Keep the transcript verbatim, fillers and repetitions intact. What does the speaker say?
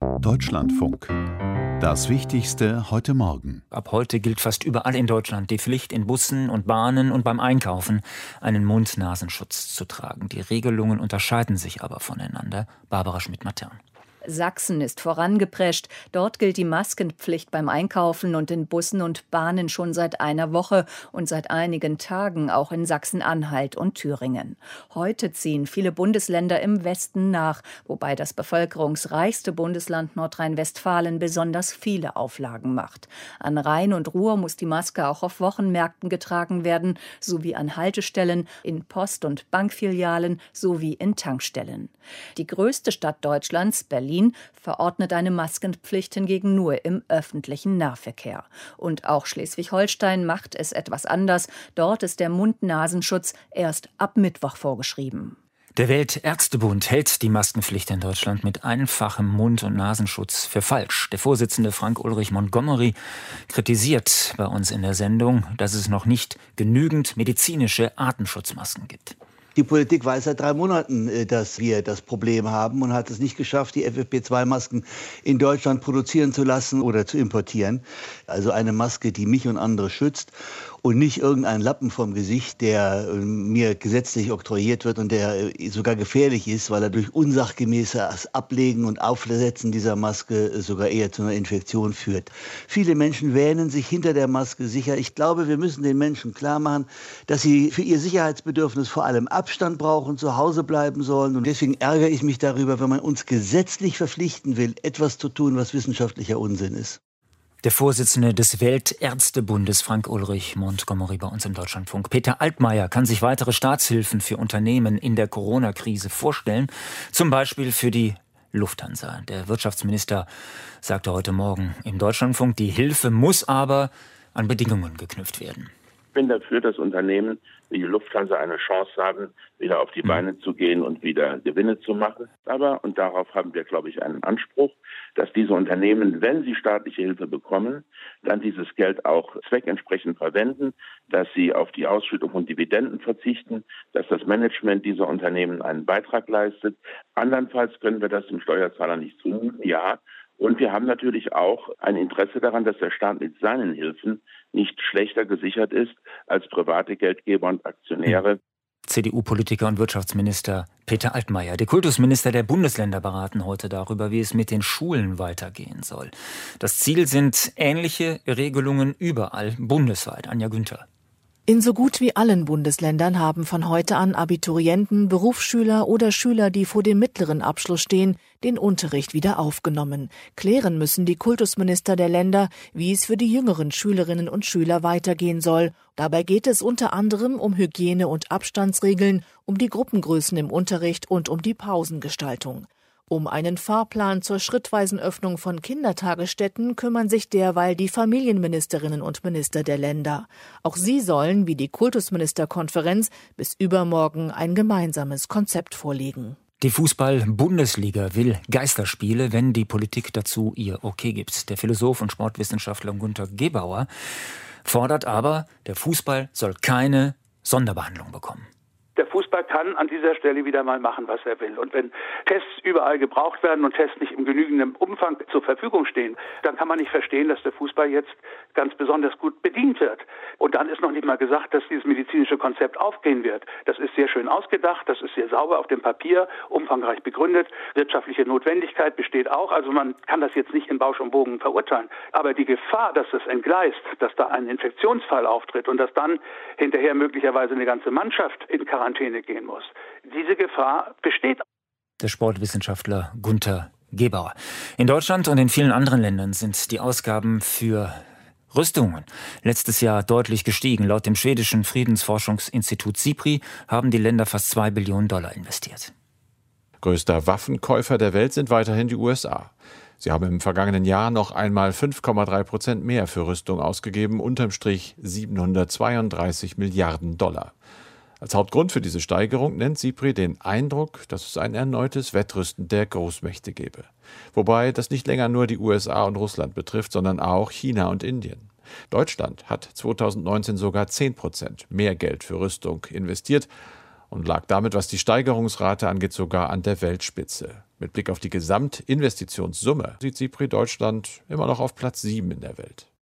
Deutschlandfunk. Das Wichtigste heute Morgen. Ab heute gilt fast überall in Deutschland die Pflicht, in Bussen und Bahnen und beim Einkaufen einen Mund-Nasenschutz zu tragen. Die Regelungen unterscheiden sich aber voneinander. Barbara Schmidt-Matern. Sachsen ist vorangeprescht. Dort gilt die Maskenpflicht beim Einkaufen und in Bussen und Bahnen schon seit einer Woche und seit einigen Tagen auch in Sachsen-Anhalt und Thüringen. Heute ziehen viele Bundesländer im Westen nach, wobei das bevölkerungsreichste Bundesland Nordrhein-Westfalen besonders viele Auflagen macht. An Rhein und Ruhr muss die Maske auch auf Wochenmärkten getragen werden, sowie an Haltestellen, in Post- und Bankfilialen sowie in Tankstellen. Die größte Stadt Deutschlands, Berlin, verordnet eine Maskenpflicht hingegen nur im öffentlichen Nahverkehr. Und auch Schleswig-Holstein macht es etwas anders. Dort ist der Mund-Nasenschutz erst ab Mittwoch vorgeschrieben. Der Weltärztebund hält die Maskenpflicht in Deutschland mit einfachem Mund- und Nasenschutz für falsch. Der Vorsitzende Frank-Ulrich Montgomery kritisiert bei uns in der Sendung, dass es noch nicht genügend medizinische Atemschutzmasken gibt. Die Politik weiß seit drei Monaten, dass wir das Problem haben und hat es nicht geschafft, die F F P zwei Masken in Deutschland produzieren zu lassen oder zu importieren. Also eine Maske, die mich und andere schützt und nicht irgendein Lappen vom Gesicht, der mir gesetzlich oktroyiert wird und der sogar gefährlich ist, weil er durch unsachgemäßes Ablegen und Aufsetzen dieser Maske sogar eher zu einer Infektion führt. Viele Menschen wähnen sich hinter der Maske sicher. Ich glaube, wir müssen den Menschen klar machen, dass sie für ihr Sicherheitsbedürfnis vor allem Abstand brauchen, zu Hause bleiben sollen. Und deswegen ärgere ich mich darüber, wenn man uns gesetzlich verpflichten will, etwas zu tun, was wissenschaftlicher Unsinn ist. Der Vorsitzende des Weltärztebundes, Frank-Ulrich Montgomery, bei uns im Deutschlandfunk. Peter Altmaier kann sich weitere Staatshilfen für Unternehmen in der Corona-Krise vorstellen, zum Beispiel für die Lufthansa. Der Wirtschaftsminister sagte heute Morgen im Deutschlandfunk, die Hilfe muss aber an Bedingungen geknüpft werden. Ich bin dafür, dass Unternehmen wie die Lufthansa eine Chance haben, wieder auf die Beine zu gehen und wieder Gewinne zu machen. Aber, und darauf haben wir, glaube ich, einen Anspruch, dass diese Unternehmen, wenn sie staatliche Hilfe bekommen, dann dieses Geld auch zweckentsprechend verwenden, dass sie auf die Ausschüttung von Dividenden verzichten, dass das Management dieser Unternehmen einen Beitrag leistet. Andernfalls können wir das dem Steuerzahler nicht zumuten, ja. Und wir haben natürlich auch ein Interesse daran, dass der Staat mit seinen Hilfen nicht schlechter gesichert ist als private Geldgeber und Aktionäre. C D U-Politiker und Wirtschaftsminister Peter Altmaier. Die Kultusminister der Bundesländer beraten heute darüber, wie es mit den Schulen weitergehen soll. Das Ziel sind ähnliche Regelungen überall bundesweit. Anja Günther. In so gut wie allen Bundesländern haben von heute an Abiturienten, Berufsschüler oder Schüler, die vor dem mittleren Abschluss stehen, den Unterricht wieder aufgenommen. Klären müssen die Kultusminister der Länder, wie es für die jüngeren Schülerinnen und Schüler weitergehen soll. Dabei geht es unter anderem um Hygiene- und Abstandsregeln, um die Gruppengrößen im Unterricht und um die Pausengestaltung. Um einen Fahrplan zur schrittweisen Öffnung von Kindertagesstätten kümmern sich derweil die Familienministerinnen und Minister der Länder. Auch sie sollen, wie die Kultusministerkonferenz, bis übermorgen ein gemeinsames Konzept vorlegen. Die Fußball-Bundesliga will Geisterspiele, wenn die Politik dazu ihr Okay gibt. Der Philosoph und Sportwissenschaftler Günter Gebauer fordert aber, der Fußball soll keine Sonderbehandlung bekommen. Der Fußball kann an dieser Stelle wieder mal machen, was er will. Und wenn Tests überall gebraucht werden und Tests nicht im genügenden Umfang zur Verfügung stehen, dann kann man nicht verstehen, dass der Fußball jetzt ganz besonders gut bedient wird. Und dann ist noch nicht mal gesagt, dass dieses medizinische Konzept aufgehen wird. Das ist sehr schön ausgedacht, das ist sehr sauber auf dem Papier, umfangreich begründet. Wirtschaftliche Notwendigkeit besteht auch. Also man kann das jetzt nicht in Bausch und Bogen verurteilen. Aber die Gefahr, dass es entgleist, dass da ein Infektionsfall auftritt und dass dann hinterher möglicherweise eine ganze Mannschaft in Quarantäne Quarantäne gehen muss. Diese Gefahr besteht. Der Sportwissenschaftler Günter Gebauer. In Deutschland und in vielen anderen Ländern sind die Ausgaben für Rüstungen letztes Jahr deutlich gestiegen. Laut dem schwedischen Friedensforschungsinstitut SIPRI haben die Länder fast zwei Billionen Dollar investiert. Größter Waffenkäufer der Welt sind weiterhin die U S A. Sie haben im vergangenen Jahr noch einmal fünf Komma drei Prozent mehr für Rüstung ausgegeben, unterm Strich siebenhundertzweiunddreißig Milliarden Dollar. Als Hauptgrund für diese Steigerung nennt SIPRI den Eindruck, dass es ein erneutes Wettrüsten der Großmächte gebe. Wobei das nicht länger nur die U S A und Russland betrifft, sondern auch China und Indien. Deutschland hat zweitausendneunzehn sogar zehn Prozent mehr Geld für Rüstung investiert. und lag damit, was die Steigerungsrate angeht, sogar an der Weltspitze. Mit Blick auf die Gesamtinvestitionssumme sieht SIPRI Deutschland immer noch auf Platz sieben in der Welt.